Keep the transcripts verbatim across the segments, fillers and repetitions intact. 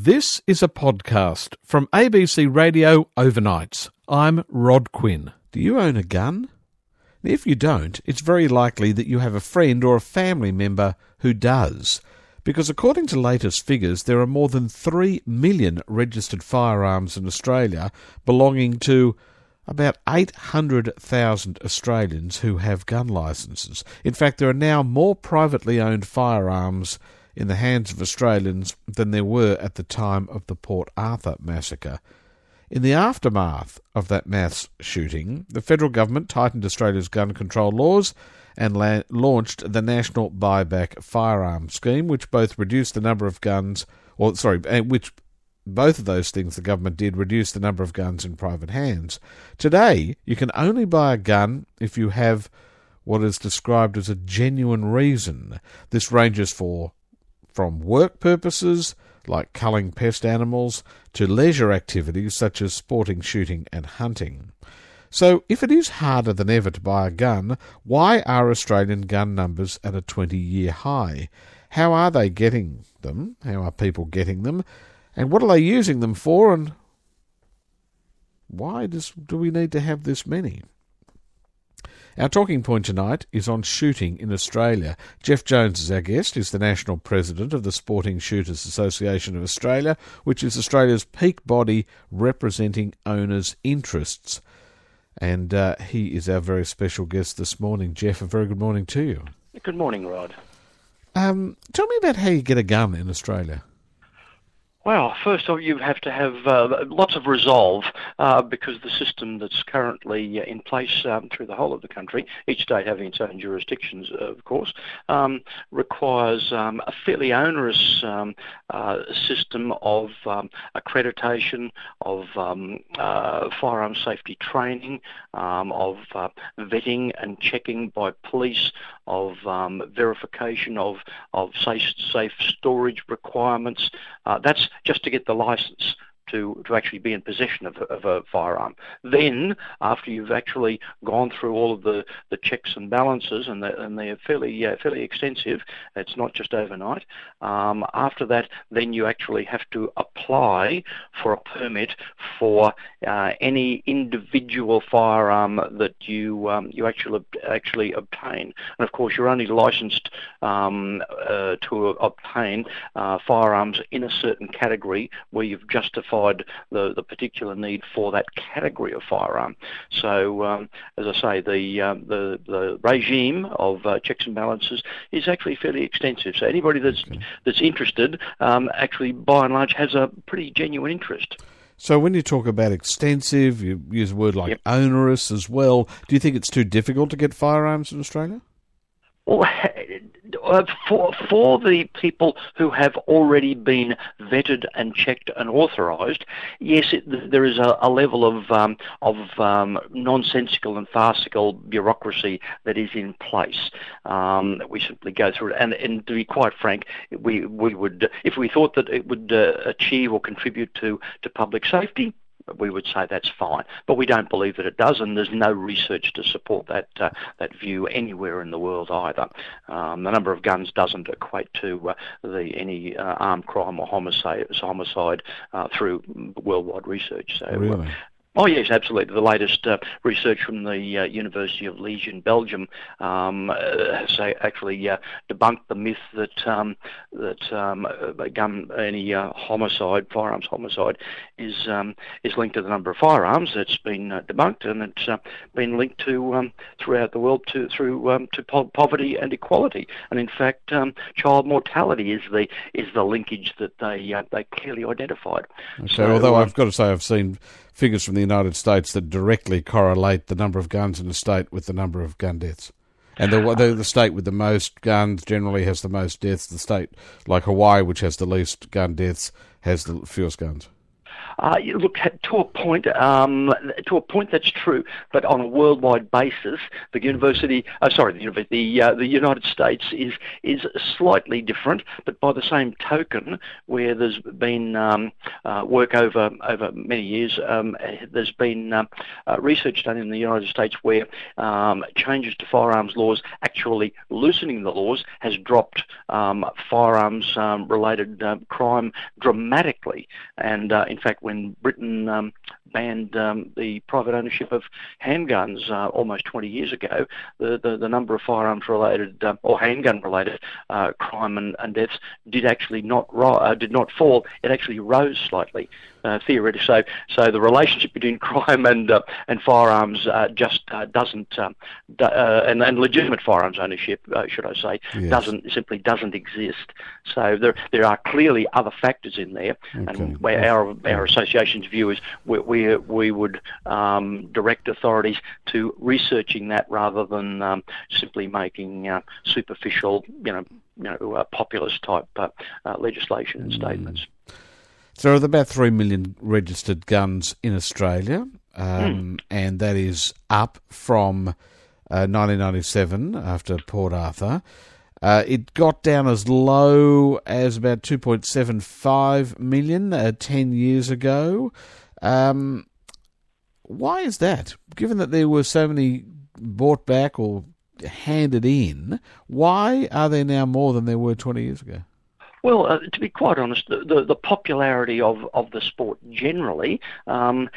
This is a podcast from A B C Radio Overnights. I'm Rod Quinn. Do you own a gun? If you don't, it's very likely that you have a friend or a family member who does. Because according to latest figures, there are more than three million registered firearms in Australia, belonging to about eight hundred thousand Australians who have gun licences. In fact, there are now more privately owned firearms in the hands of Australians than there were at the time of the Port Arthur massacre. In the aftermath of that mass shooting, the federal government tightened Australia's gun control laws and la- launched the National Buyback Firearms Scheme, which both reduced the number of guns, or sorry, which both of those things the government did reduce the number of guns in private hands. Today, you can only buy a gun if you have what is described as a genuine reason. This ranges for from work purposes, like culling pest animals, to leisure activities such as sporting, shooting and hunting. So, if it is harder than ever to buy a gun, why are Australian gun numbers at a twenty-year high? How are they getting them? How are people getting them? And what are they using them for? And why does, do we need to have this many? Our talking point tonight is on shooting in Australia. Jeff Jones is our guest. He's the National President of the Sporting Shooters Association of Australia, which is Australia's peak body representing owners' interests. And uh, he is our very special guest this morning. Jeff, a very good morning to you. Good morning, Rod. Um, tell me about how you get a gun in Australia. Well, first off, you have to have uh, lots of resolve uh, because the system that's currently in place um, through the whole of the country, each state having its own jurisdictions, uh, of course, um, requires um, a fairly onerous um, uh, system of um, accreditation, of um, uh, firearm safety training, um, of uh, vetting and checking by police, of um, verification of, of safe, safe storage requirements. Uh, that's just to get the license to, to actually be in possession of, of a firearm. Then, after you've actually gone through all of the, the checks and balances, and, the, and they're fairly uh, fairly extensive, it's not just overnight, um, after that, then you actually have to apply for a permit for uh, any individual firearm that you um, you actually actually obtain. And of course, you're only licensed um, uh, to obtain uh, firearms in a certain category where you've justified The, the particular need for that category of firearm. So, um, as I say, the uh, the the regime of uh, checks and balances is actually fairly extensive. So anybody that's okay. that's interested, um, actually, by and large, has a pretty genuine interest. So when you talk about extensive, you use a word like yep. onerous as well. Do you think it's too difficult to get firearms in Australia? Well, uh, for for the people who have already been vetted and checked and authorised, yes, it, there is a, a level of um, of um, nonsensical and farcical bureaucracy that is in place. Um, we simply go through it, and, and to be quite frank, we we would, if we thought that it would uh, achieve or contribute to to public safety, we would say that's fine. But we don't believe that it does, and there's no research to support that uh, that view anywhere in the world either. Um, the number of guns doesn't equate to uh, the any uh, armed crime or homicide, homicide uh, through worldwide research. So, really? Uh, Oh, yes, absolutely. The latest uh, research from the uh, University of Liège in Belgium um, uh, has actually uh, debunked the myth that um, that um, a gun, any uh, homicide, firearms homicide, is um, is linked to the number of firearms. It's been uh, debunked, and it's uh, been linked to um, throughout the world to through um, to po- poverty and equality. And in fact, um, child mortality is the is the linkage that they uh, they clearly identified. Okay, so, although uh, I've got to say I've seen figures from the United States that directly correlate the number of guns in a state with the number of gun deaths. And the, the, the state with the most guns generally has the most deaths. The state like Hawaii, which has the least gun deaths, has the fewest guns. Uh, you look, to a point, um, to a point that's true, but on a worldwide basis, the university, uh, sorry, the university, the, uh, the United States is is slightly different. But by the same token, where there's been um, uh, work over over many years, um, there's been um, uh, research done in the United States where um, changes to firearms laws, actually loosening the laws, has dropped um, firearms-related um, uh, crime dramatically, and uh, in fact, when Britain um, banned um, the private ownership of handguns uh, almost twenty years ago, the, the, the number of firearms-related um, or handgun-related uh, crime and, and deaths did actually not ri- uh, did not fall. It actually rose slightly. Uh, theoretically, so so the relationship between crime and uh, and firearms uh, just uh, doesn't um, d- uh, and, and legitimate firearms ownership, uh, should I say, yes. doesn't simply doesn't exist. So there there are clearly other factors in there, okay. and where our our association's view is we we, we would um, direct authorities to researching that rather than um, simply making uh, superficial, you know, you know, uh, populist type uh, uh, legislation and statements. Mm. So there are about three million registered guns in Australia, um, mm. and that is up from uh, nineteen ninety-seven after Port Arthur. Uh, it got down as low as about two point seven five million uh, ten years ago. Um, why is that? Given that there were so many bought back or handed in, why are there now more than there were twenty years ago? Well, uh, to be quite honest, the, the, the popularity of, of the sport generally, um,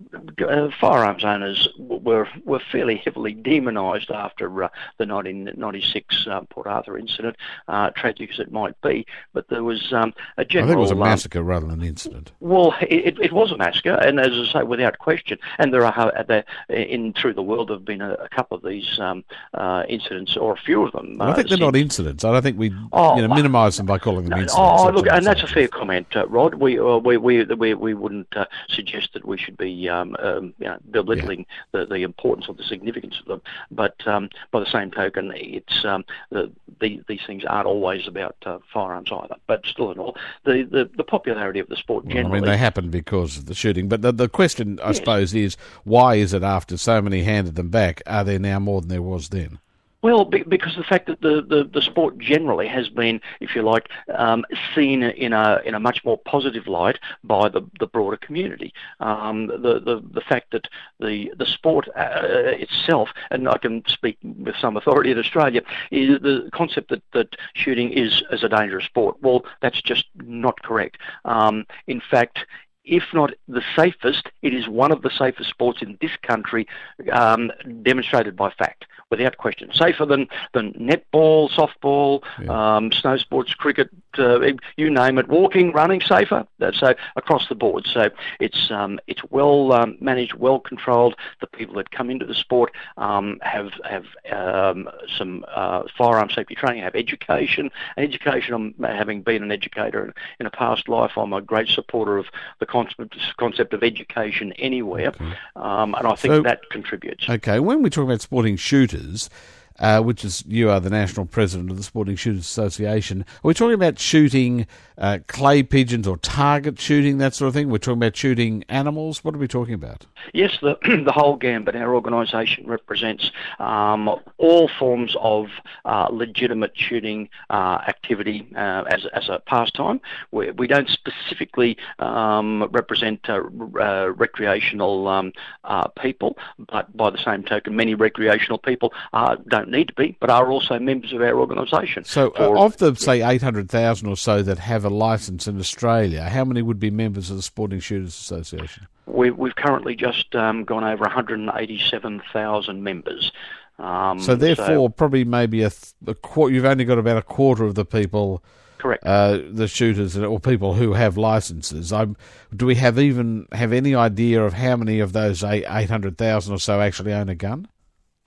uh, firearms owners were were fairly heavily demonised after uh, the nineteen ninety-six uh, Port Arthur incident, uh, tragic as it might be. But there was um, a general... I think it was a massacre um, rather than an incident. Well, it, it was a massacre, and as I say, without question. And there are there, in through the world there have been a, a couple of these um, uh, incidents, or a few of them. I think uh, they're since. not incidents. I don't think we oh, you know, minimise them by calling them incidents. Oh, look, and that's a fair comment, uh, Rod. We, uh, we we we we wouldn't uh, suggest that we should be um, um, you know, belittling yeah. the, the importance or the significance of them. But um, by the same token, it's um, the, the, these things aren't always about uh, firearms either. But still in all, the, the, the popularity of the sport generally... Well, I mean, they happen because of the shooting. But the, the question, I yes. suppose, is why is it after so many handed them back, are there now more than there was then? Well, because of the fact that the, the, the sport generally has been, if you like, um, seen in a in a much more positive light by the, the broader community. Um, the, the the fact that the the sport uh, itself, and I can speak with some authority in Australia, is the concept that, that shooting is as a dangerous sport. Well, that's just not correct. Um, in fact, if not the safest, it is one of the safest sports in this country, um, demonstrated by fact, without question. Safer than, than netball, softball, yeah. um, snow sports, cricket, uh, you name it, walking, running, safer. So across the board. So it's um, it's well um, managed, well controlled. The people that come into the sport um, have have um, some uh, firearm safety training, have education. Education, um, having been an educator in a past life, I'm a great supporter of the concept, concept of education anywhere, okay. um, and I think so, that contributes. Okay, when we talk about sporting shooters, uh, which is, you are the national president of the Sporting Shooters Association, are we talking about shooting uh, clay pigeons or target shooting, that sort of thing? We're talking about shooting animals? What are we talking about? Yes, the the whole gambit. Our organisation represents um, all forms of uh, legitimate shooting uh, activity uh, as as a pastime. We, we don't specifically um, represent uh, uh, recreational um, uh, people, but by the same token, many recreational people uh, don't need to be, but are also members of our organisation. So uh, of the, say, eight hundred thousand or so that have a licence in Australia, how many would be members of the Sporting Shooters Association? We, we've currently just um, gone over one hundred eighty-seven thousand members. Um, so therefore, so, probably maybe a, th- a qu- you've only got about a quarter of the people, correct? Uh, the shooters or people who have licences. I'm, do we have even have any idea of how many of those eight hundred thousand or so actually own a gun?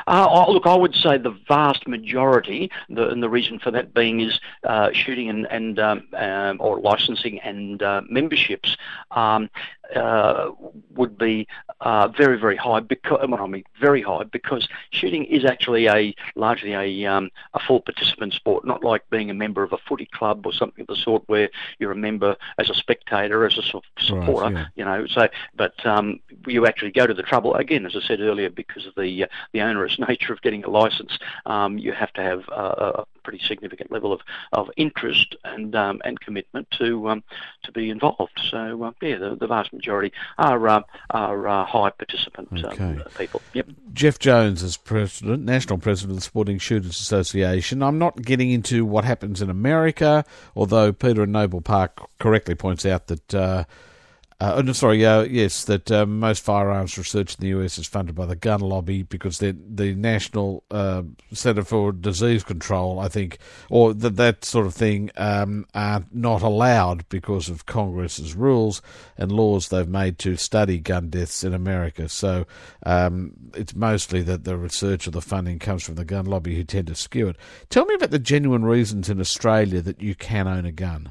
Uh, oh, look, I would say the vast majority, the, and the reason for that being is uh, shooting and, and um, um, or licensing and uh, memberships um, uh, would be uh, very, very high. Because well, I mean, very high because shooting is actually a largely a um, a full participant sport, not like being a member of a footy club or something of the sort where you're a member as a spectator, as a sort of supporter. Right, yeah. You know, so but um, you actually go to the trouble again, as I said earlier, because of the uh, the onerous nature of getting a license. Um, you have to have uh, a pretty significant level of, of interest and um, and commitment to um, to be involved. So uh, yeah, the, the vast majority are uh, are uh, high participant okay. um, people. Yep. Jeff Jones is president, national president of the Sporting Shooters Association. I'm not getting into what happens in America, although Peter in Noble Park correctly points out that. Uh, Uh, oh, no, sorry, uh, yes, that uh, most firearms research in the U S is funded by the gun lobby because the the National uh, Centre for Disease Control, I think, or the, that sort of thing, um, are not allowed because of Congress's rules and laws they've made to study gun deaths in America. So um, it's mostly that the research or the funding comes from the gun lobby who tend to skew it. Tell me about the genuine reasons in Australia that you can own a gun.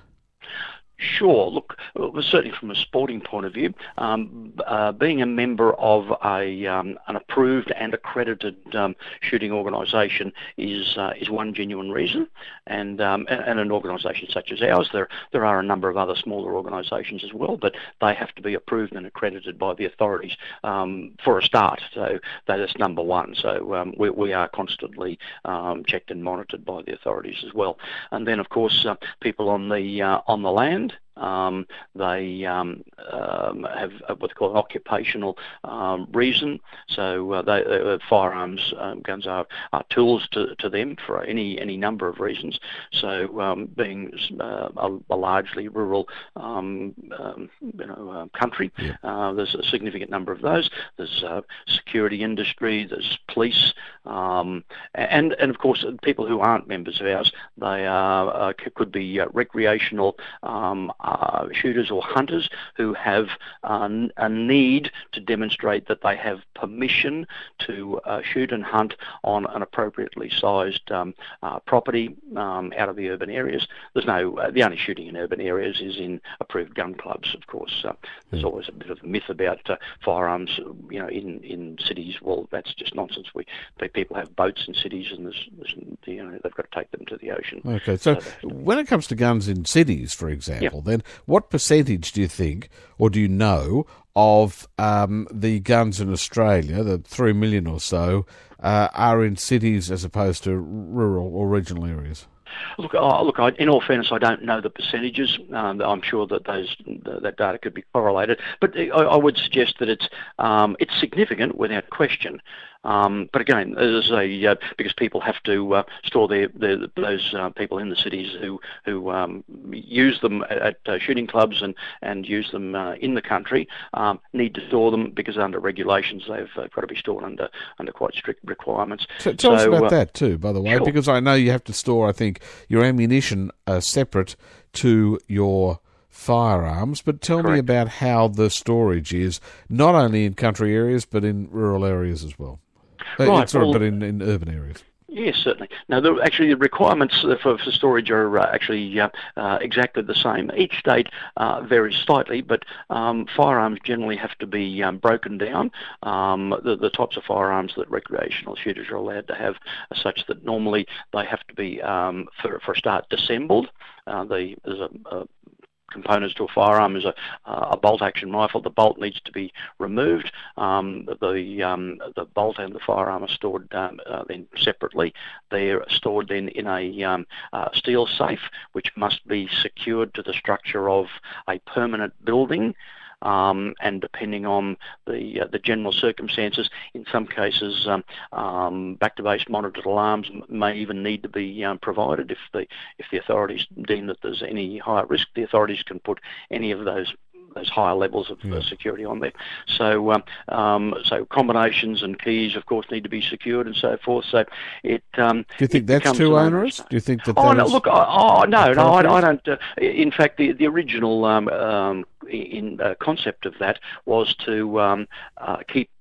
Sure. Look, well, certainly from a sporting point of view, um, uh, being a member of a um, an approved and accredited um, shooting organisation is uh, is one genuine reason, and, um, and and an organisation such as ours, there there are a number of other smaller organisations as well, but they have to be approved and accredited by the authorities um, for a start. So that is number one. So um, we we are constantly um, checked and monitored by the authorities as well, and then of course uh, people on the uh, on the land. Um, they um, um, have what they call an occupational um, reason. So uh, they, uh, firearms, um, guns are, are tools to, to them for any any number of reasons. So um, being uh, a, a largely rural um, um, you know uh, country, yeah. uh, there's a significant number of those. There's uh, security industry. There's police, um, and and of course people who aren't members of ours. They are uh, could be uh, recreational. Um, Uh, shooters or hunters who have uh, a need to demonstrate that they have permission to uh, shoot and hunt on an appropriately sized um, uh, property um, out of the urban areas. There's no, uh, the only shooting in urban areas is in approved gun clubs, of course. Uh, there's always a bit of a myth about uh, firearms, you know, in, in cities. Well, that's just nonsense. We people have boats in cities, and there's, there's you know, they've got to take them to the ocean. Okay, so, so when it comes to guns in cities, for example, yeah. then what percentage do you think, or do you know, of um, the guns in Australia, the three million or so, uh, are in cities as opposed to rural or regional areas? Look, uh, look. I, in all fairness, I don't know the percentages. Um, I'm sure that those that data could be correlated, but I, I would suggest that it's um, it's significant without question. Um, but again, there's a uh, because people have to uh, store their, their those uh, people in the cities who who um, use them at uh, shooting clubs and and use them uh, in the country um, need to store them because under regulations they've uh, got to be stored under under quite strict requirements. So, tell so, us about uh, that too, by the way, sure. because I know you have to store, I think, your ammunition uh, separate to your firearms, but tell Correct. me about how the storage is, not only in country areas, but in rural areas as well. Right, uh, sorry, well, but in, in urban areas. Yes, certainly. Now, the, actually, the requirements for, for storage are uh, actually uh, uh, exactly the same. Each state uh, varies slightly, but um, firearms generally have to be um, broken down. Um, the, the types of firearms that recreational shooters are allowed to have are such that normally they have to be, um, for, for a start, disassembled. Uh, the, there's a, a components to a firearm is a, uh, a bolt-action rifle. The bolt needs to be removed. Um, the um, the bolt and the firearm are stored um, uh, then separately. They're stored then in a um, uh, steel safe, which must be secured to the structure of a permanent building. Um, and depending on the uh, the general circumstances, in some cases, um, um, back-to-base monitored alarms may even need to be um, provided. If the if the authorities deem that there's any higher risk, the authorities can put any of those those higher levels of yeah. uh, security on there. So um, um, so combinations and keys, of course, need to be secured and so forth. So it. Um, Do you think that's too onerous? Do you think that? Oh that no! is Look, oh no, no, I, I don't. Uh, in fact, the the original um, um, in uh, concept of that was to um, uh, keep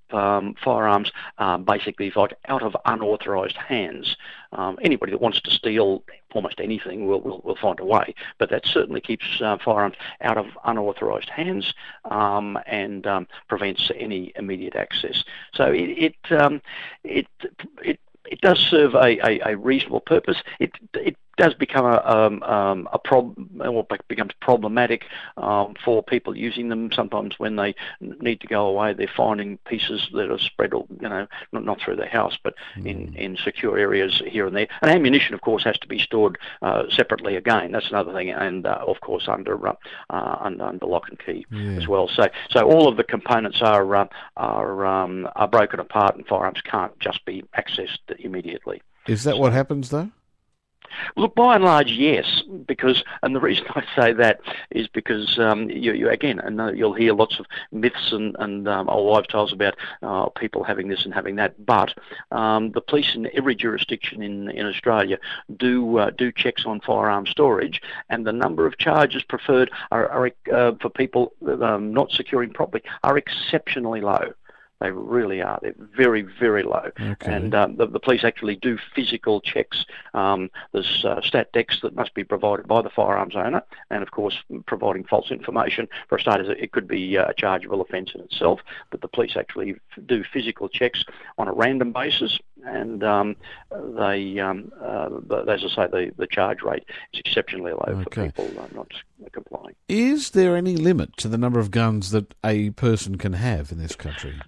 um, firearms are basically like out of unauthorised hands. Um, anybody that wants to steal almost anything will, will, will find a way, but that certainly keeps uh, firearms out of unauthorised hands um, and um, prevents any immediate access. So it it um, it, it it does serve a, a, a reasonable purpose. It it does become a um, um, a problem, or becomes problematic um, for people using them. Sometimes when they need to go away, they're finding pieces that are spread, all, you know, not, not through their house, but mm. in, in secure areas here and there. And ammunition, of course, has to be stored uh, separately again. That's another thing, and uh, of course under uh, uh, under, under lock and key yeah. as well. So so all of the components are uh, are um, are broken apart, and firearms can't just be accessed immediately. Is that so, what happens though? Look, by and large, yes, because, and the reason I say that is because um, you, you again, and you'll hear lots of myths and, and um, old wives' tales about uh, people having this and having that. But um, the police in every jurisdiction in in Australia do uh, do checks on firearm storage, and the number of charges preferred are, are uh, for people um, not securing properly are exceptionally low. They really are. They're very, very low. Okay. And um, the, the police actually do physical checks. Um, there's uh, stat decks that must be provided by the firearms owner, and of course, providing false information, for a start, it could be a chargeable offence in itself, but the police actually do physical checks on a random basis, and um, they, um, uh, as I say, the, the charge rate is exceptionally low okay. for people uh, not complying. Is there any limit to the number of guns that a person can have in this country?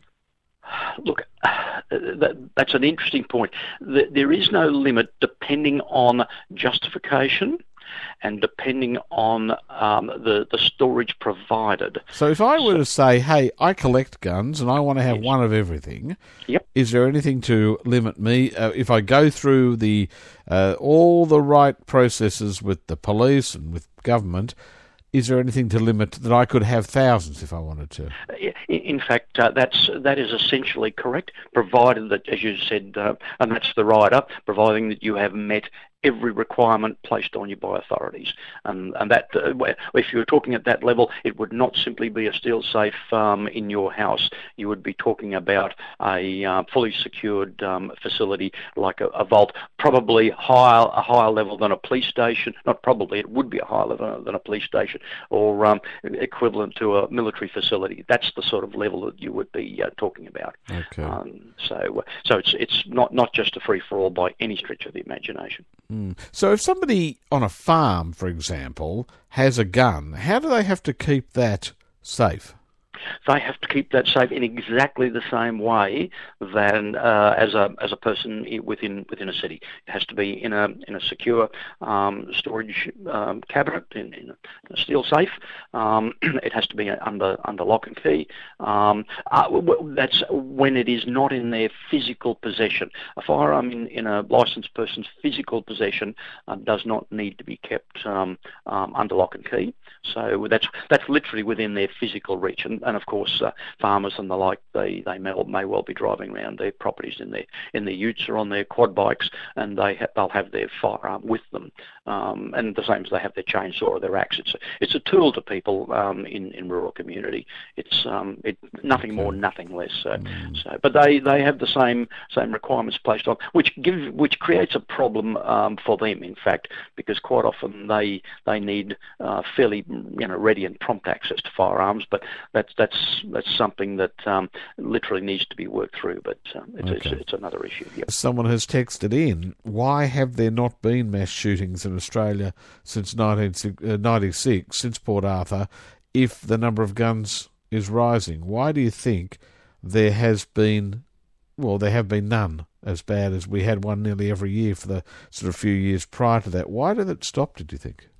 Look, that, that's an interesting point. There is no limit depending on justification and depending on um, the, the storage provided. So if I were so, to say, hey, I collect guns and I want to have yes. one of everything, yep. is there anything to limit me? Uh, if I go through the uh, all the right processes with the police and with government, is there anything to limit that I could have thousands if I wanted to? In fact, uh, that's that is essentially correct, provided that, as you said, uh, and that's the rider, providing that you have met every requirement placed on you by authorities. And, and that, uh, if you were talking at that level, it would not simply be a steel safe um, in your house. You would be talking about a uh, fully secured um, facility like a, a vault, probably higher, a higher level than a police station. Not probably, it would be a higher level than a police station, or um, equivalent to a military facility. That's the sort of level that you would be uh, talking about. Okay. Um, so, so it's it's not not just a free for all by any stretch of the imagination. Mm. So if somebody on a farm, for example, has a gun, how do they have to keep that safe? They have to keep that safe in exactly the same way than uh, as a as a person within within a city. It has to be in a in a secure um, storage um, cabinet in, in a steel safe. Um, it has to be under under lock and key. Um, uh, that's when it is not in their physical possession. A firearm in, in a licensed person's physical possession uh, does not need to be kept um, um, under lock and key. So that's that's literally within their physical reach. And, and of course, uh, farmers and the like, they, they may, may well be driving around their properties in their in their utes or on their quad bikes, and they ha- they'll have their firearm with them. Um, and the same as they have their chainsaw or their axe. It's a, it's a tool to people um, in in rural community. It's um it nothing more, nothing less. So, mm. so but they, they have the same same requirements placed on, which give which creates a problem um, for them. In fact, because quite often they they need uh, fairly you know ready and prompt access to firearms. But that's that's that's something that um, literally needs to be worked through. But um, it's, okay. it's it's another issue. Yep. Someone has texted in, why have there not been mass shootings in Australia since nineteen ninety-six, since Port Arthur, if the number of guns is rising? Why do you think there has been, well, there have been none as bad as we had one nearly every year for the sort of few years prior to that? Why did it stop, did you think?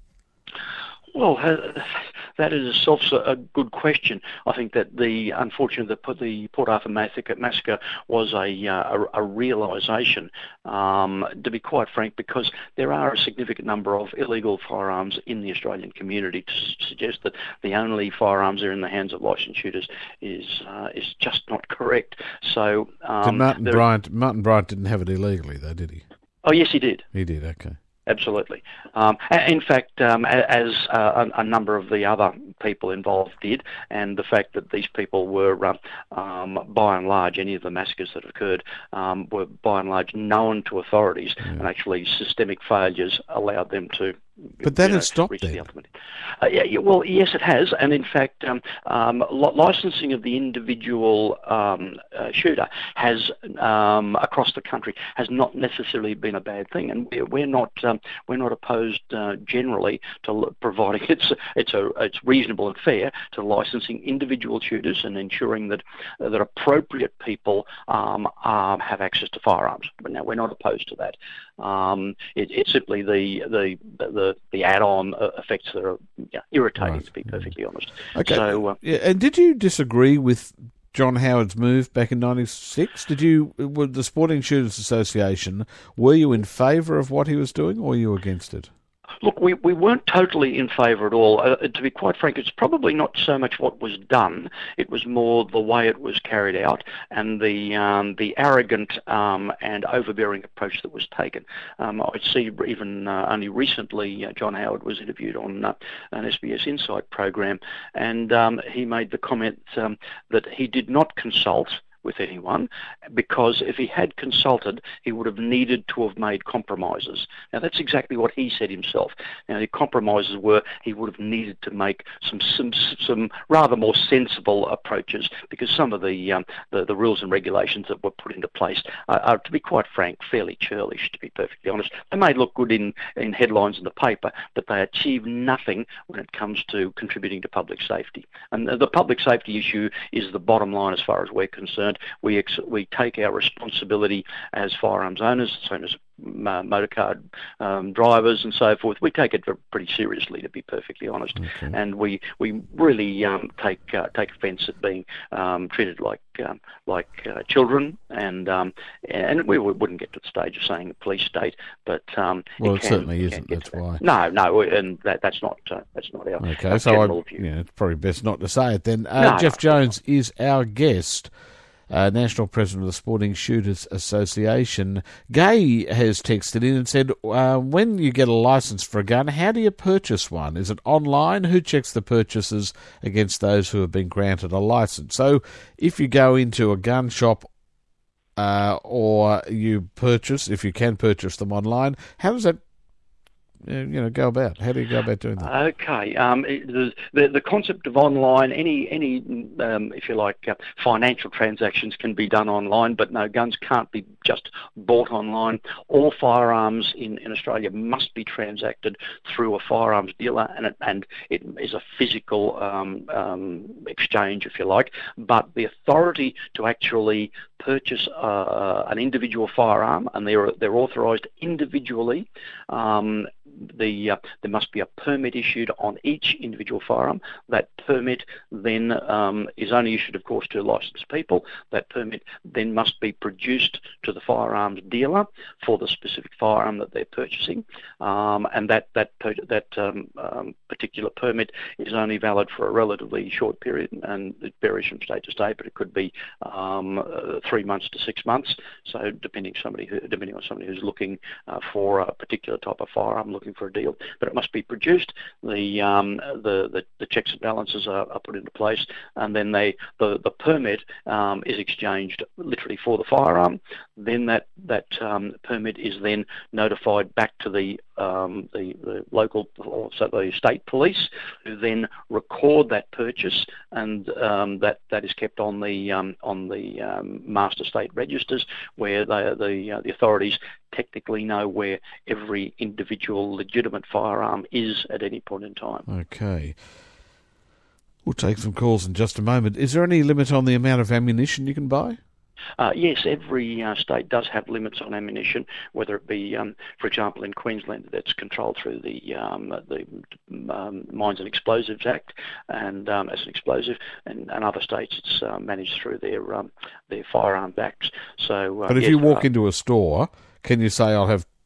Well, uh, that is itself a good question. I think that the unfortunately the, the Port Arthur massacre, massacre was a, uh, a, a realisation, um, to be quite frank, because there are a significant number of illegal firearms in the Australian community. To suggest that the only firearms are in the hands of licensed shooters is uh, is just not correct. So, um, did Martin Bryant? Martin Bryant didn't have it illegally, though, did he? Oh yes, he did. He did. Okay. Absolutely. Um, in fact, um, as uh, a, a number of the other people involved did, and the fact that these people were, uh, um, by and large, any of the massacres that occurred um, were by and large known to authorities, yeah. and actually systemic failures allowed them to. But that you has know, stopped the then. ultimate. Uh, yeah, yeah, well, yes, it has, and in fact, um, um, licensing of the individual um, uh, shooter has um, across the country has not necessarily been a bad thing, and we're, we're not um, we're not opposed uh, generally to providing it's it's a it's reasonable and fair to licensing individual shooters and ensuring that uh, that appropriate people um, um, have access to firearms. But now we're not opposed to that. Um, it, it's simply the the the, the add-on effects that are yeah, irritating, right. to be perfectly honest. Okay. So, uh, yeah, and did you disagree with John Howard's move back in ninety-six? Did you, with the Sporting Shooters Association, were you in favour of what he was doing, or were you against it? Look, we, we weren't totally in favour at all. Uh, to be quite frank, it's probably not so much what was done. It was more the way it was carried out and the um, the arrogant um, and overbearing approach that was taken. Um, I see even uh, only recently uh, John Howard was interviewed on uh, an S B S Insight program, and um, he made the comment um, that he did not consult with anyone, because if he had consulted, he would have needed to have made compromises. Now, that's exactly what he said himself. Now, the compromises were he would have needed to make some some, some rather more sensible approaches, because some of the, um, the the rules and regulations that were put into place are, are, to be quite frank, fairly churlish, to be perfectly honest. They may look good in, in headlines in the paper, but they achieve nothing when it comes to contributing to public safety. And the, the public safety issue is the bottom line as far as we're concerned. We ex- we take our responsibility as firearms owners, same as uh, motor car um, drivers and so forth. We take it pretty seriously, to be perfectly honest, okay. and we we really um, take uh, take offence at being um, treated like um, like uh, children, and um, and we wouldn't get to the stage of saying a police state, but um, well, it, it can, certainly it isn't. That's that. why. No, no, and that, that's not uh, that's not our, okay. our so general I, view. yeah, it's probably best not to say it then. Uh, no, Jeff no, Jones is our guest. Uh, National President of the Sporting Shooters Association. Gay has texted in and said, uh, when you get a licence for a gun, how do you purchase one? Is it online? Who checks the purchases against those who have been granted a licence? So if you go into a gun shop uh, or you purchase, if you can purchase them online, how does that you know, go about? How do you go about doing that? Okay. Um, the, the the concept of online, any any um, if you like, uh, financial transactions can be done online, but no, guns can't be just bought online. All firearms in, in Australia must be transacted through a firearms dealer, and it, and it is a physical um, um, exchange, if you like. But the authority to actually purchase uh, an individual firearm, and they're they're authorised individually. Um, The, uh, there must be a permit issued on each individual firearm. That permit then um, is only issued, of course, to licensed people. That permit then must be produced to the firearms dealer for the specific firearm that they're purchasing, um, and that that per- that um, um, particular permit is only valid for a relatively short period, and it varies from state to state, but it could be um, uh, three months to six months. So depending somebody who, depending on somebody who's looking uh, for a particular type of firearm, looking for a deal, but it must be produced. The um, the, the the checks and balances are, are put into place, and then they the the permit um, is exchanged literally for the firearm. Then that that um, permit is then notified back to the um, the, the local, also the state police, who then record that purchase, and um, that that is kept on the um, on the um, master state registers, where they, the uh, the authorities technically know where every individual legitimate firearm is at any point in time. Okay. We'll take some calls in just a moment. Is there any limit on the amount of ammunition you can buy? Uh, yes, every uh, state does have limits on ammunition, whether it be, um, for example, in Queensland, that's controlled through the um, the um, Mines and Explosives Act, and um, as an explosive, and, and other states it's uh, managed through their um, their firearm acts. So, uh, but if yes, you walk uh, into a store, can you say I'll have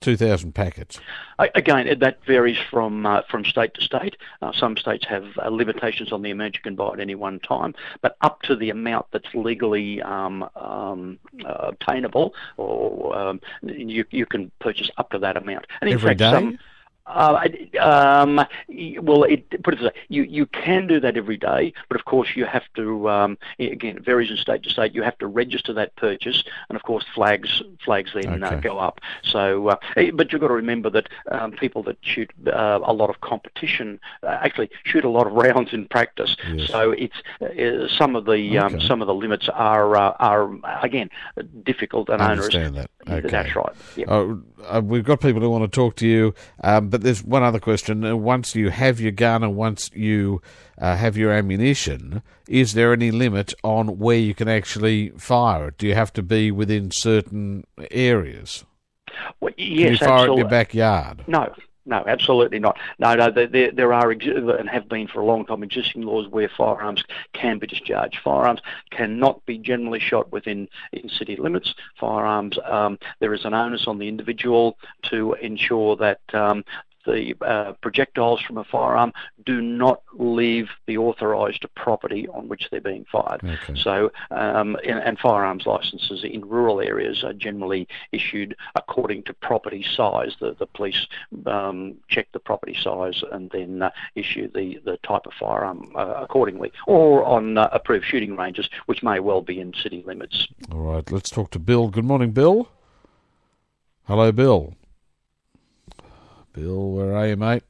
two thousand packets? Again, that varies from uh, from state to state. Uh, some states have uh, limitations on the amount you can buy at any one time, but up to the amount that's legally um, um, uh, obtainable, or um, you you can purchase up to that amount. And in Every fact, day? some. Uh, um, well, it, put it this way, you, you can do that every day, but of course you have to, um, again, it varies in state to state, you have to register that purchase, and of course flags flags then Okay. uh, go up. So, uh, but you've got to remember that um, people that shoot uh, a lot of competition uh, actually shoot a lot of rounds in practice. Yes. So it's uh, some of the um, Okay. some of the limits are uh, are again difficult and I onerous. understand that. Okay. That's right. Yeah. Uh, uh, we've got people who want to talk to you, um, but there's one other question. Uh, once you have your gun and once you uh, have your ammunition, is there any limit on where you can actually fire it? Do you have to be within certain areas? Well, Can yes, you fire it in absolutely. your backyard? No, no, absolutely not. No, no, there, there, there are exi- and have been for a long time existing laws where firearms can be discharged. Firearms cannot be generally shot within in city limits. Firearms, um, there is an onus on the individual to ensure that um, the uh, projectiles from a firearm do not leave the authorised property on which they're being fired. Okay. So, um, and, and firearms licences in rural areas are generally issued according to property size. The, the police um, check the property size and then uh, issue the, the type of firearm uh, accordingly, or on uh, approved shooting ranges, which may well be in city limits. All right, let's talk to Bill. Good morning, Bill. Hello, Bill. Bill, where are you, mate?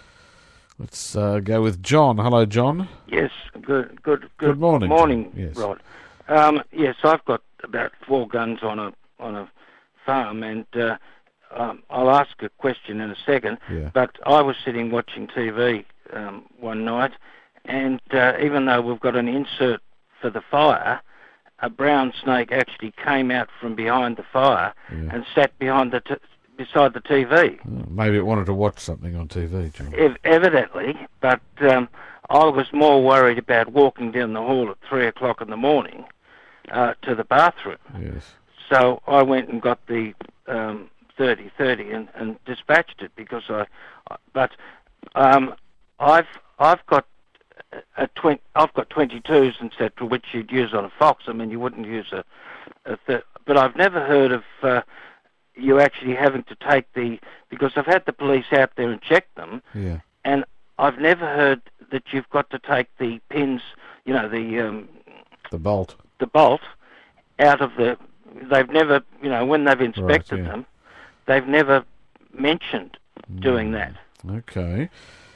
Let's uh, go with John. Hello, John. Yes, good, good, good, Good morning, morning, John. Yes. Rod. Um, yes, I've got about four guns on a on a farm, and uh, um, I'll ask a question in a second. Yeah. But I was sitting watching T V um, one night, and uh, even though we've got an insert for the fire, a brown snake actually came out from behind the fire Yeah. and sat behind the t- beside the T V. Oh, maybe it wanted to watch something on T V, John. Ev- evidently, but um, I was more worried about walking down the hall at three o'clock in the morning uh, to the bathroom. Yes. So I went and got the um, thirty thirty and, and dispatched it because I. But um, I've I've got a twenty. I've got twenty-twos and et cetera, which you'd use on a fox. I mean, you wouldn't use a. a th- but I've never heard of. Uh, you actually having to take the, because I've had the police out there and check them, Yeah. and I've never heard that you've got to take the pins, you know, the um, The bolt. the bolt out of the. They've never, you know, when they've inspected yeah. them, they've never mentioned doing that. Okay.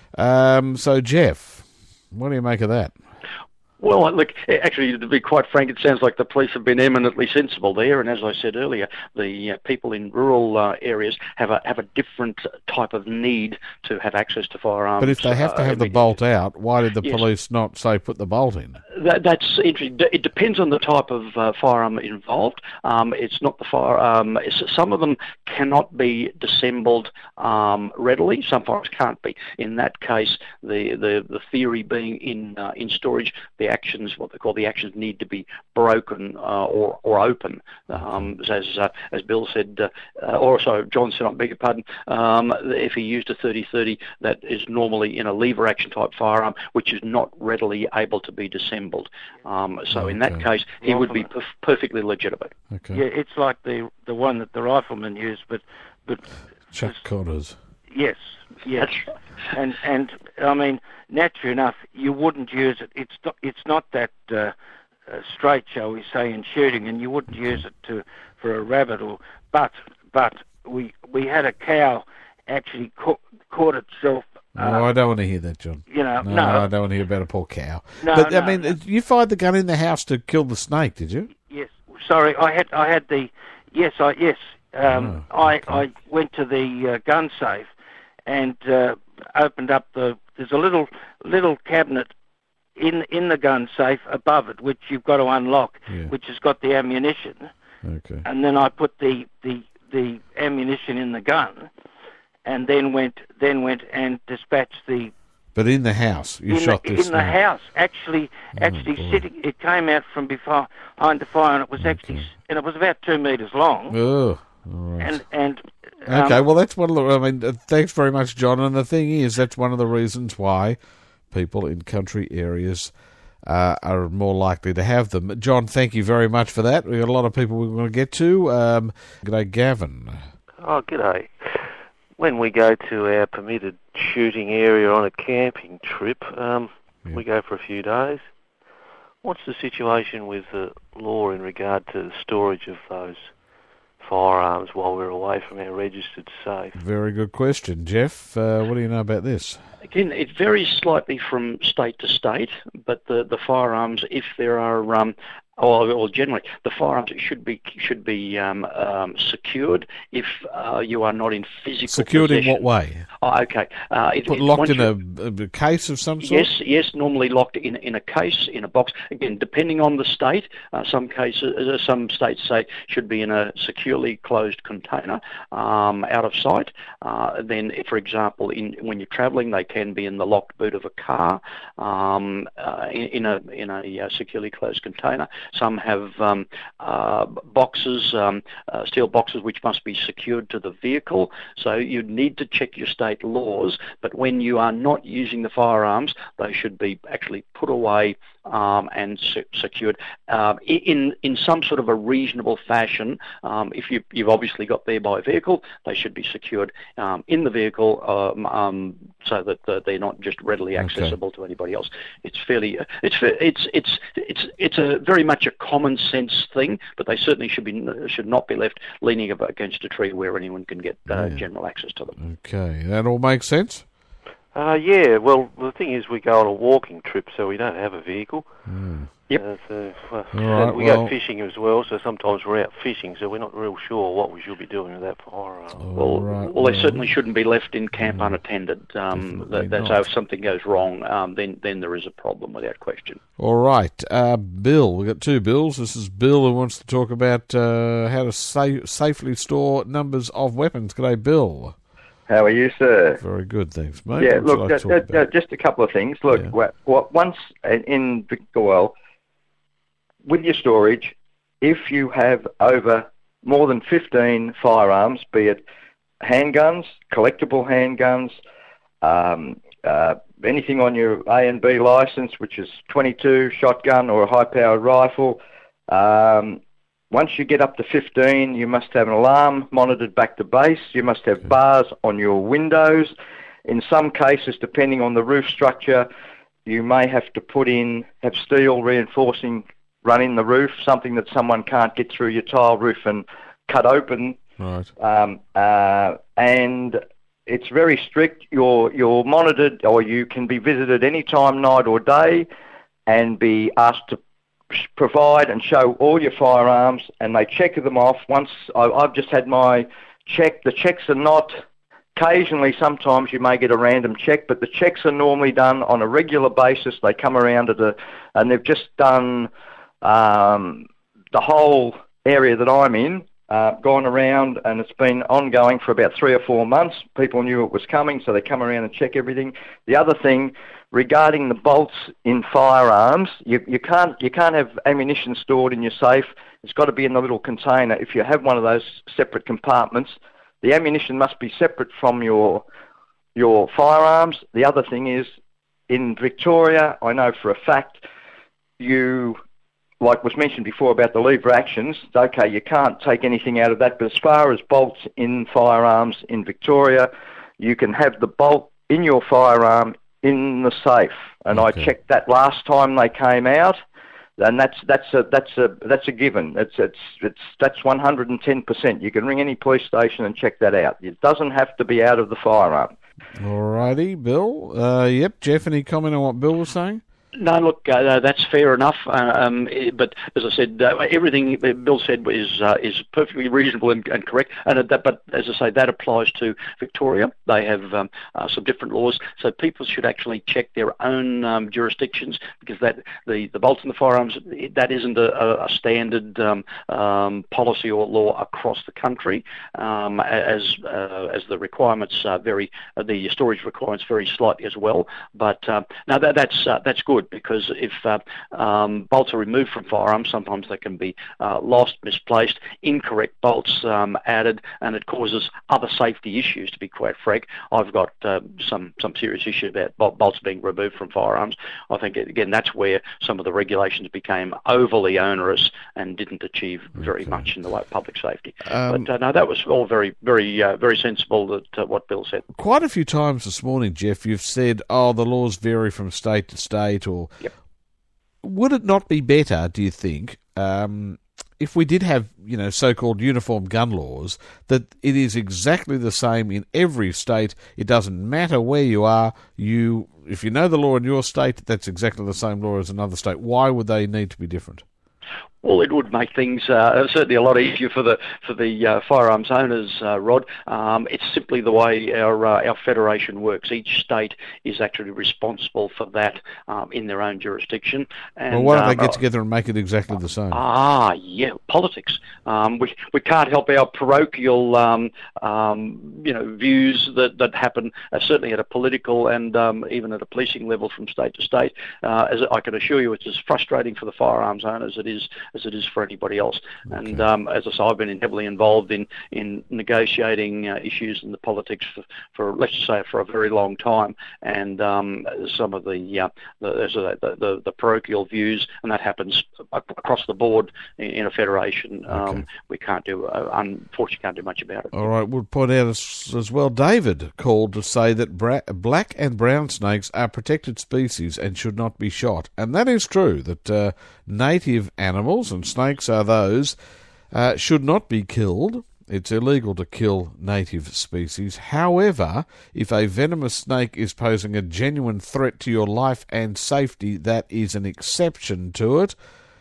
Um, so, Jeff, what do you make of that? Well, look, actually, to be quite frank, it sounds like the police have been eminently sensible there. And as I said earlier, the uh, people in rural uh, areas have a have a different type of need to have access to firearms. But if they have to uh, have the immediately. bolt out, why did the Yes. police not, say, put the bolt in? That, that's interesting. It depends on the type of uh, firearm involved. Um, it's not the fire. Um, it's, some of them cannot be disassembled um, readily. Some firearms can't be. In that case, the the, the theory being in uh, in storage, the actions, what they call the actions, need to be broken uh, or or open. Um, as uh, as Bill said, uh, uh, or so John said, I beg your pardon. Um, if he used a thirty thirty, that is normally in a lever action type firearm, which is not readily able to be disassembled. Um, so in that Okay. case, he would be perf- perfectly legitimate. Okay. Yeah, it's like the the one that the riflemen use, but but Chuck Connors. yes, yes, That's right. and and I mean, naturally enough, you wouldn't use it. It's not it's not that uh, uh, straight, shall we say, in shooting, and you wouldn't use it to for a rabbit or. But but we we had a cow actually caught, caught itself. Uh, Oh, I don't want to hear that, John. you know, No, no, I don't want to hear about a poor cow. No, but, I no, mean, no. you fired the gun in the house to kill the snake, did you? yes. Sorry, I had I had the yes I yes. Um, Oh, I okay. I went to the uh, gun safe and uh, opened up the. There's a little little cabinet in in the gun safe above it, which you've got to unlock, Yeah. which has got the ammunition. Okay. And then I put the, the the ammunition in the gun, and then went then went and dispatched the But in the house, you in shot the, this in the snake. house. Actually, Oh, actually boy. sitting. It came out from behind behind the fire, and it was actually Okay. and it was about two meters long. Oh, all right. And and Okay, Um, well, that's one of the, I mean, uh, thanks very much, John. And the thing is, that's one of the reasons why people in country areas uh, are more likely to have them. John, thank you very much for that. We've got a lot of people we want to get to. Um, g'day, Gavin. Oh, g'day. When we go to our permitted shooting area on a camping trip, um, Yeah. we go for a few days. What's the situation with the law in regard to the storage of those firearms while we're away from our registered safe? Very good question. Jeff, uh, what do you know about this? Again, it varies slightly from state to state, but the, the firearms, if there are, um, or, or generally, the firearms should be should be um, um, secured if uh, you are not in physical Secured possession. in what way? Oh, okay. Uh, it, Put it- locked once in you- a, a case of some sort? Yes, yes, normally locked in in a case, in a box. Again, depending on the state, uh, some cases, uh, some states say should be in a securely closed container, um, out of sight. Uh, then, if, for example, in when you're travelling, they can be in the locked boot of a car, um, uh, in, in a in a uh, securely closed container. Some have um, uh, boxes, um, uh, steel boxes, which must be secured to the vehicle. So you need to check your state laws. But when you are not using the firearms, they should be actually put away um, and se- secured um, i- in in some sort of a reasonable fashion. Um, if you, you've obviously got there by vehicle, they should be secured um, in the vehicle um, um, so that uh, they're not just readily accessible to anybody else. It's fairly, uh, it's fa- it's it's it's it's a very much a common sense thing, but they certainly should be should not be left leaning ab- against a tree where anyone can get uh, Yeah. general access to them. Okay, that all makes sense? Uh, yeah, well, the thing is we go on a walking trip, so we don't have a vehicle. Mm. Yep. Uh, so, well, All right, we well- go fishing as well, so sometimes we're out fishing, so we're not real sure what we should be doing with that firearm. Well, All right, well, they well, certainly shouldn't be left in camp unattended. Um, Definitely that, that's not. how if something goes wrong, um, then then there is a problem without question. All right, uh, Bill. We've got two Bills. This is Bill who wants to talk about uh, how to sa- safely store numbers of weapons. G'day, Bill. How are you, sir? Very good, thanks, mate. Yeah, What would you look, like uh, to talk uh, about? uh, just a couple of things. Look, Yeah. what, what, once in Victor, well, with your storage, if you have over more than fifteen firearms, be it handguns, collectible handguns, um, uh, anything on your A and B license, which is twenty-two, shotgun or a high-powered rifle, um, once you get up to fifteen, you must have an alarm monitored back to base. You must have bars on your windows. In some cases, depending on the roof structure, you may have to put in, have steel reinforcing run in the roof, something that someone can't get through your tile roof and cut open. Right. Um, uh, and it's very strict. You're, you're monitored, or you can be visited any time, night or day, and be asked to provide and show all your firearms, and they check them off. Once I, I've just had my check. The checks are not, occasionally sometimes you may get a random check, but the checks are normally done on a regular basis. They come around at a, and they've just done um, the whole area that I'm in, uh, gone around, and it's been ongoing for about three or four months. People knew it was coming, so they come around and check everything. The other thing, regarding the bolts in firearms, you, you can't you can't have ammunition stored in your safe. It's got to be in the little container. If you have one of those separate compartments, the ammunition must be separate from your your firearms. The other thing is, in Victoria, I know for a fact, you, like was mentioned before about the lever actions, okay, you can't take anything out of that, but as far as bolts in firearms in Victoria, you can have the bolt in your firearm in the safe, and Okay. I checked that last time they came out, and that's that's a that's a that's a given. It's it's it's that's one hundred and ten percent. You can ring any police station and check that out. It doesn't have to be out of the firearm. All righty, Bill. Uh, yep, Jeff, any comment on what Bill was saying? No, look, uh, that's fair enough. Uh, um, eh, but as I said, uh, everything Bill said is uh, is perfectly reasonable and, and correct. And uh, that, but as I say, that applies to Victoria. They have um, uh, some different laws, so people should actually check their own um, jurisdictions, because that the, the bolts and the firearms, that isn't a, a standard um, um, policy or law across the country, um, as uh, as the requirements uh, vary, uh, the storage requirements vary slightly as well. But um, now that, that's uh, that's good. it, because if uh, um, bolts are removed from firearms, sometimes they can be uh, lost, misplaced, incorrect bolts um, added, and it causes other safety issues, to be quite frank. I've got uh, some, some serious issues about bol- bolts being removed from firearms. I think, again, that's where some of the regulations became overly onerous and didn't achieve very Okay. much in the way of public safety. Um, but uh, no, that was all very, very, uh, very sensible, that uh, what Bill said. Quite a few times this morning, Jeff, you've said, oh, the laws vary from state to state, or Yep. would it not be better, do you think, um, if we did have, you know, so-called uniform gun laws, that it is exactly the same in every state? It doesn't matter where you are. You, if you know the law in your state, that's exactly the same law as another state. Why would they need to be different? Well, it would make things uh, certainly a lot easier for the for the uh, firearms owners, uh, Rod. Um, it's simply the way our uh, our federation works. Each state is actually responsible for that um, in their own jurisdiction. And, Well, why don't um, they get together and make it exactly the same? Ah, yeah, politics. Um, we we can't help our parochial, um, um, you know, views that that happen uh, certainly at a political and um, even at a policing level from state to state. Uh, as I can assure you, it's as frustrating for the firearms owners as it is as it is for anybody else. Okay. And um, as I say, I've been heavily involved in in negotiating uh, issues in the politics for, for let's just say for a very long time. And um, some of the, uh, the, the the the parochial views, and that happens across the board in, in a federation. Um, Okay. We can't do, uh, unfortunately, can't do much about it. All right, we'll point out as, as well, David called to say that bra- black and brown snakes are protected species and should not be shot. And that is true, that uh, native animals, and snakes are those, uh, should not be killed. It's illegal to kill native species. However, if a venomous snake is posing a genuine threat to your life and safety, that is an exception to it.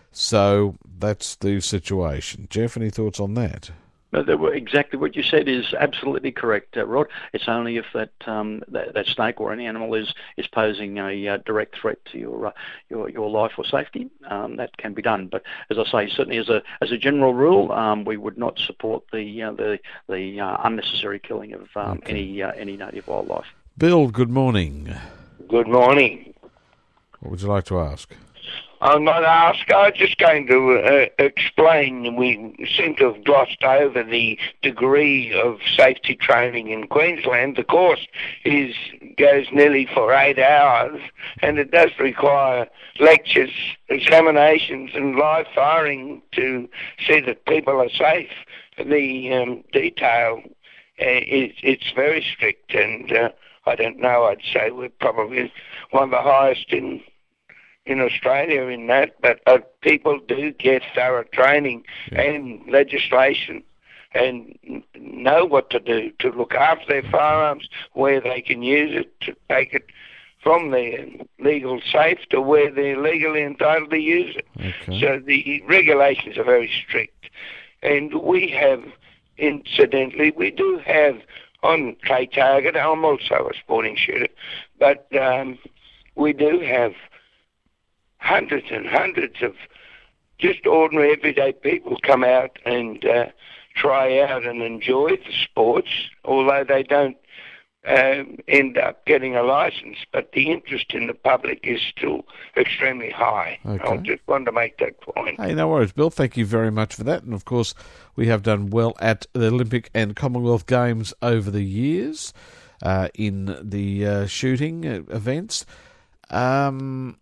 So that's the situation. Jeff, any thoughts on that? No, that were- exactly what you said is absolutely correct, uh, Rod. It's only if that, um, that that snake or any animal is is posing a uh, direct threat to your uh, your your life or safety, um, that can be done. But as I say, certainly as a as a general rule, um, we would not support the uh, the the uh, unnecessary killing of um, Okay. any uh, any native wildlife. Bill, good morning. Good morning. What would you like to ask? I'm not asked. I was just going to uh, explain. We seem to have glossed over the degree of safety training in Queensland. The course is goes nearly for eight hours, and it does require lectures, examinations, and live firing to see that people are safe. The um, detail uh, is it's very strict, and uh, I don't know. I'd say we're probably one of the highest in. in Australia in that, but uh, people do get thorough training Yeah. and legislation and n- know what to do to look after their firearms, where they can use it, to take it from their legal safe to where they're legally entitled to use it. Okay. So the regulations are very strict. And we have, incidentally, we do have on K Target, I'm also a sporting shooter, but um, we do have hundreds and hundreds of just ordinary everyday people come out and uh, try out and enjoy the sports, although they don't um, end up getting a license. But the interest in the public is still extremely high. Okay. I just wanted to make that point. Hey, no worries, Bill. Thank you very much for that. And, of course, we have done well at the Olympic and Commonwealth Games over the years uh, in the uh, shooting uh, events. Um...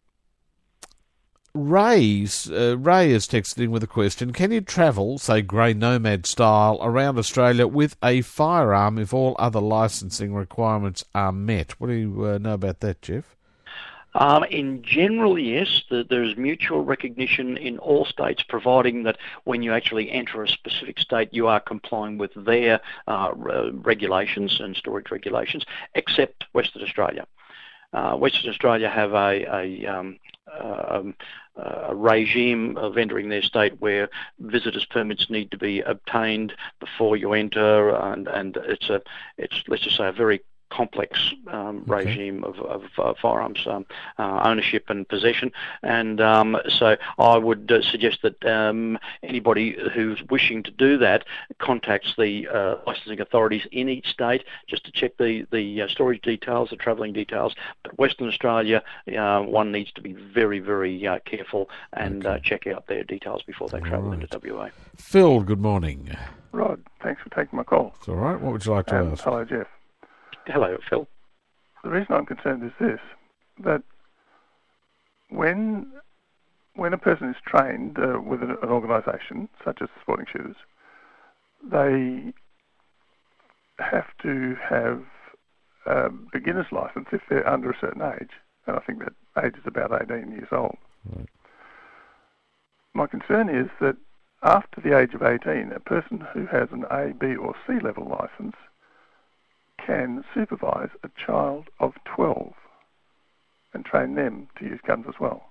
Ray's, uh, Ray is texted in with a question. Can you travel, say grey nomad style, around Australia with a firearm if all other licensing requirements are met? What do you uh, know about that, Jeff? Um, in general, yes, the, there is mutual recognition in all states, providing that when you actually enter a specific state, you are complying with their uh, re- regulations and storage regulations, except Western Australia. Uh, Western Australia have a, a um, um, a regime of entering their state where visitors' permits need to be obtained before you enter, and, and it's a it's let's just say a very complex um, Okay. regime of, of uh, firearms um, uh, ownership and possession. And um, so I would uh, suggest that um, anybody who's wishing to do that contacts the uh, licensing authorities in each state just to check the, the uh, storage details, the travelling details. But Western Australia, uh, one needs to be very, very uh, careful and Okay. uh, check out their details before they travel Right. into W A. Phil, good morning. Rod, thanks for taking my call. It's all right. What would you like to Um, ask? hello, Jeff. Hello, Phil. The reason I'm concerned is this, that when when a person is trained uh, with an, an organisation, such as Sporting Shooters, they have to have a beginner's licence if they're under a certain age, and I think that age is about eighteen years old. Right. My concern is that after the age of eighteen, a person who has an A, B or C level licence can supervise a child of twelve and train them to use guns as well.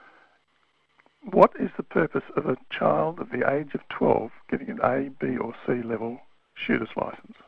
What is the purpose of a child of the age of twelve getting an A, B or C level shooter's licence?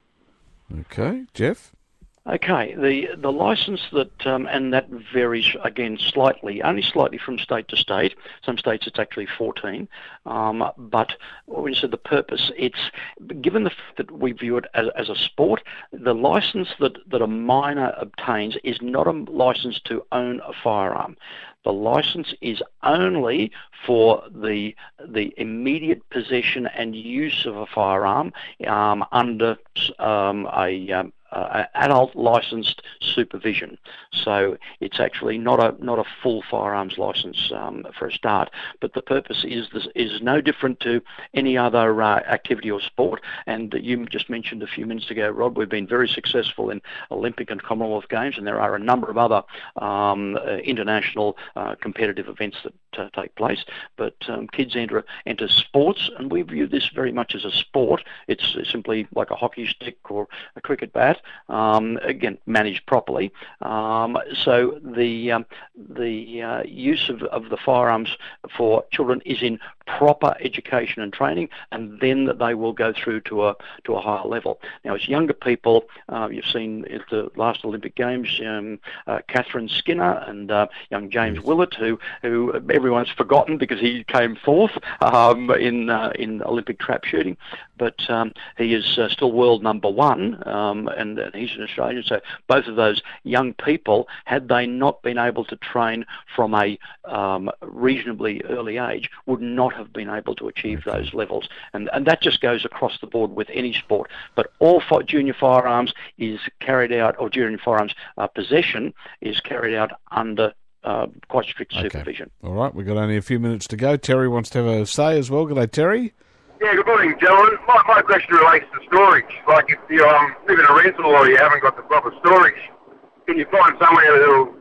Okay, Jeff? Okay, the the license that, um, and that varies again slightly, only slightly from state to state. Some states it's actually fourteen. Um, but when you said the purpose, it's given the fact that we view it as, as a sport, the license that, that a minor obtains is not a license to own a firearm. The license is only for the the immediate possession and use of a firearm um, under um, a um, Uh, adult licensed supervision. So it's actually not a not a full firearms license um, for a start. But the purpose is this, is no different to any other uh, activity or sport. And you just mentioned a few minutes ago, Rod, we've been very successful in Olympic and Commonwealth Games, and there are a number of other um, uh, international uh, competitive events that uh, take place. But um, kids enter enter sports, and we view this very much as a sport. It's simply like a hockey stick or a cricket bat. Um, again, managed properly. Um, so the um, the uh, use of, of the firearms for children is in proper education and training, and then they will go through to a to a higher level. Now, as younger people, uh, you've seen at the last Olympic Games, um, uh, Catherine Skinner and uh, young James Willett, who who everyone's forgotten because he came fourth um, in uh, in Olympic trap shooting, but um, he is uh, still world number one, um, and, and he's an Australian. So both of those young people, had they not been able to train from a um, reasonably early age, would not have been able to achieve those levels. And, and that just goes across the board with any sport. But all fi- junior firearms is carried out, or junior firearms uh, possession is carried out under uh, quite strict Okay. supervision. All right, we've got only a few minutes to go. Terry wants to have a say as well. Good day, Terry. Yeah, good morning, gentlemen. My, my question relates to storage. Like if you um, live in a rental or you haven't got the proper storage, can you find somewhere that'll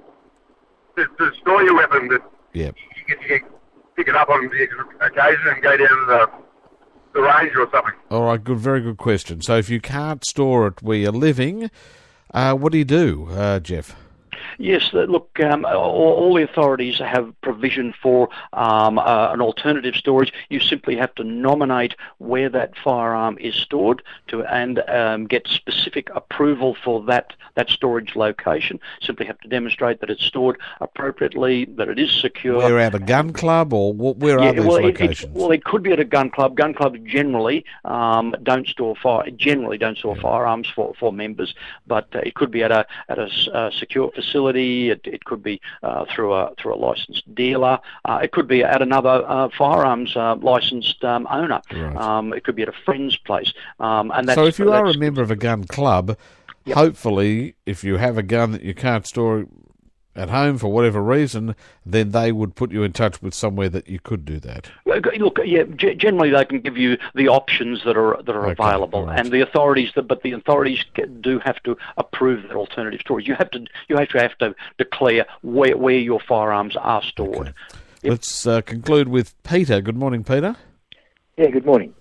to, to store your weapon that Yep. you can, you can pick it up on the occasion and go down to the, the range or something? All right, good, very good question. So if you can't store it where you're living, uh, what do you do, uh, Jeff? Yes, uh, look, um, all, all the authorities have provision for um, uh, an alternative storage. You simply have to nominate where that firearm is stored to and um, get specific approval for that, that storage location. Simply have to demonstrate that it's stored appropriately, that it is secure. We're at a gun club, or wh- where are these well, it, locations? it, well, it could be at a gun club. Gun clubs generally um, don't store fire. Generally, don't store Yeah. firearms for, for members. But uh, it could be at a at a s- uh, secure facility. It, it could be uh, through a through a licensed dealer. Uh, it could be at another uh, firearms uh, licensed um, owner. Right. Um, it could be at a friend's place. Um, and that's, So if you are that's- a member of a gun club, Yep. hopefully, if you have a gun that you can't store at home for whatever reason, then they would put you in touch with somewhere that you could do that. Look, yeah, g- generally they can give you the options that are that are Okay, available, all right. and the authorities, but the authorities do have to approve that alternative storage. You have to, you actually have to declare where where your firearms are stored. Okay. Let's uh, conclude with Peter. Good morning, Peter. Yeah, good morning.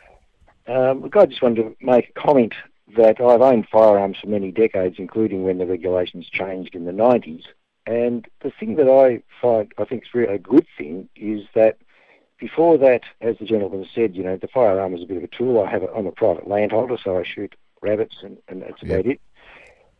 Um, look, I just wanted to make a comment that I've owned firearms for many decades, including when the regulations changed in the nineties. And the thing that I find, I think is really a good thing, is that before that, as the gentleman said, you know, the firearm is a bit of a tool. I have a, I'm a private landholder, so I shoot rabbits, and, and that's Yep. about it.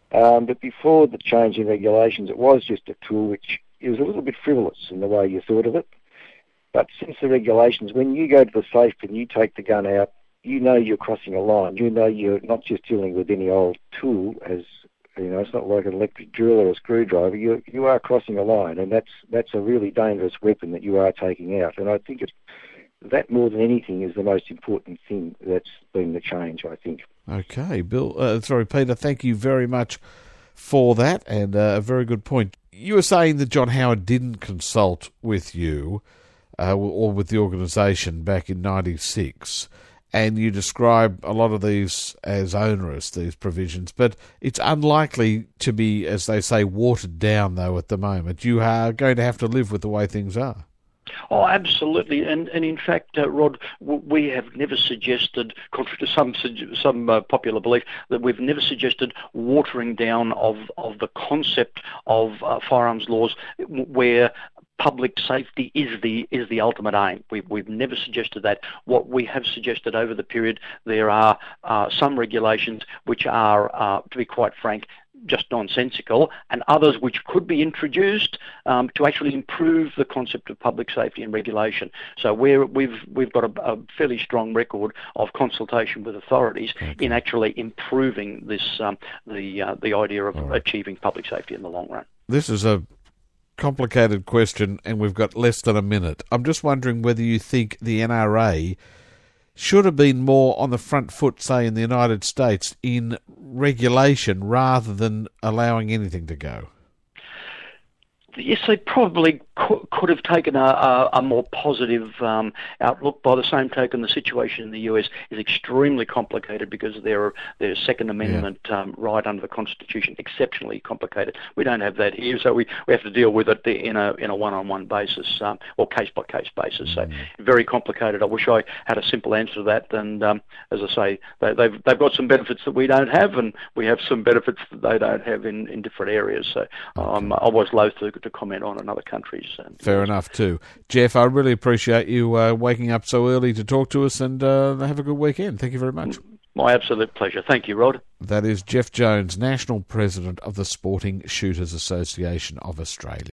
Um, but before the change in regulations, it was just a tool which it was a little bit frivolous in the way you thought of it. But since the regulations, when you go to the safe and you take the gun out, you know you're crossing a line. You know you're not just dealing with any old tool, as you know, it's not like an electric drill or a screwdriver. You you are crossing a line, and that's that's a really dangerous weapon that you are taking out. And I think it's that more than anything is the most important thing that's been the change, I think. Okay, Bill. Uh, sorry, Peter. Thank you very much for that, and uh, a very good point. You were saying that John Howard didn't consult with you uh, or with the organisation back in ninety-six. And you describe a lot of these as onerous, these provisions, but it's unlikely to be, as they say, watered down, though, at the moment. You are going to have to live with the way things are. Oh, absolutely, and and in fact, uh, Rod, w- we have never suggested, contrary to some some uh, popular belief, that we've never suggested watering down of of the concept of uh, firearms laws, where public safety is the is the ultimate aim. We, we've never suggested that. What we have suggested over the period, there are uh, some regulations which are, uh, to be quite frank, just nonsensical, and others which could be introduced um, to actually improve the concept of public safety and regulation. So we're, we've we've got a, a fairly strong record of consultation with authorities okay. in actually improving this um, the uh, the idea of right. achieving public safety in the long run. This is a complicated question, and we've got less than a minute. I'm just wondering whether you think the N R A should have been more on the front foot, say, in the United States, in regulation rather than allowing anything to go. Yes, they probably could, could have taken a, a, a more positive um, outlook. By the same token, the situation in the U S is extremely complicated because their their Second Amendment yeah. um, right under the Constitution exceptionally complicated. We don't have that here, so we, we have to deal with it in a in a one-on-one basis um, or case-by-case basis. So mm. very complicated. I wish I had a simple answer to that. And um, as I say, they, they've they've got some benefits that we don't have, and we have some benefits that they don't have in, in different areas. So okay. um, I was loath to to comment on in other countries. Fair enough too. Jeff, I really appreciate you uh, waking up so early to talk to us, and uh, have a good weekend. Thank you very much. My absolute pleasure. Thank you, Rod. That is Jeff Jones, National President of the Sporting Shooters Association of Australia.